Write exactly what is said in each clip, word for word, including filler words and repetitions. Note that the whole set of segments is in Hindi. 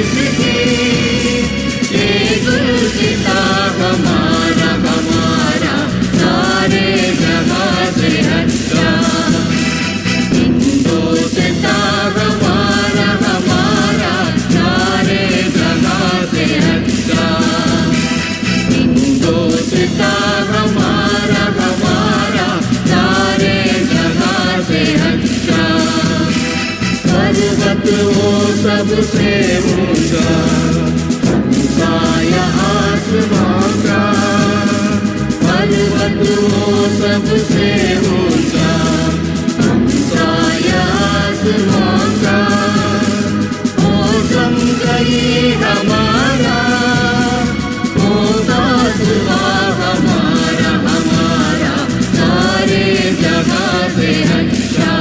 जिसकी ये गुलसिता हमारा हमारा सारे जहां से अच्छा हिंदुस्ता हमारा हमारा सारे जहां से अच्छा हिंदुस्ता हमारा हमारा सारे जहां से अच्छा पर्वत वो सबसे ऊंचा साया आसमां का पर्वत वो सबसे ऊंचा साया आसमां का मौसम कहीं हमारा होगा दुआ हमारा हमारा सारे जगह से अच्छा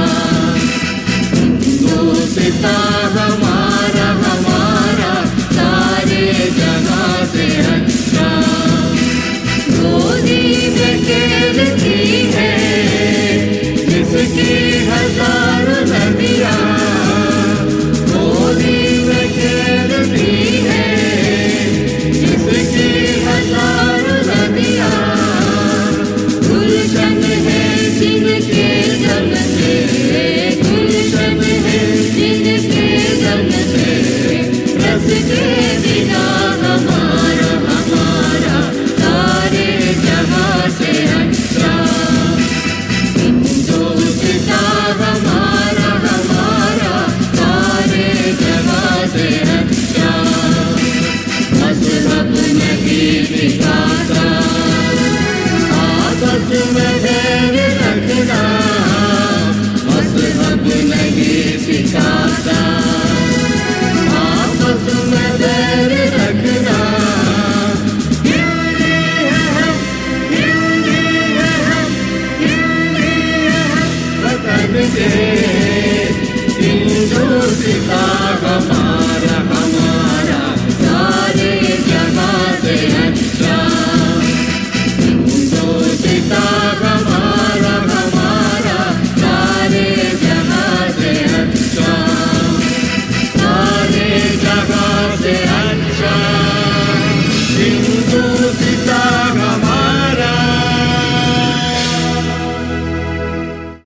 हिंदुस्ता हमारा हमारा सारे जगह से अच्छा गोदी में खेलती है जिसकी हजारों नदियाँ गोदी में खेलती है जिसकी हजारों नदियाँ गुलशन है जिनके जल से गुलशन है जिनके जल से रस के बिना हमारा हमारा सारे जहां से अच्छा हिंदुस्ता हमारा हमारा सारे जहां से अच्छा मजहब नहीं दिखाता आपस में बैर रखना मजहब नहीं सिखाता आपस में बैर रखना हिंदी है हम हिंदी है हम हिंदी है हम वतन के हिंदुस्ता हमारा हमारा सारे जहां से अच्छा हिंदुस्ता हमारा हमारा सारे जहां से अच्छा सारे जहां से